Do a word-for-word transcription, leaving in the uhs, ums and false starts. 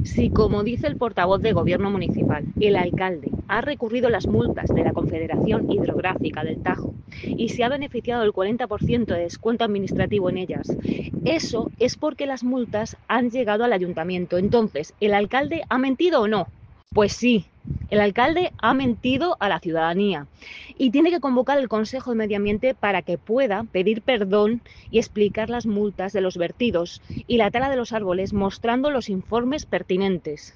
Si, como dice el portavoz de Gobierno municipal, el alcalde ha recurrido las multas de la Confederación Hidrográfica del Tajo y se ha beneficiado del cuarenta por ciento de descuento administrativo en ellas, eso es porque las multas han llegado al ayuntamiento. Entonces, ¿el alcalde ha mentido o no? Pues sí, el alcalde ha mentido a la ciudadanía y tiene que convocar el Consejo de Medio Ambiente para que pueda pedir perdón y explicar las multas de los vertidos y la tala de los árboles mostrando los informes pertinentes.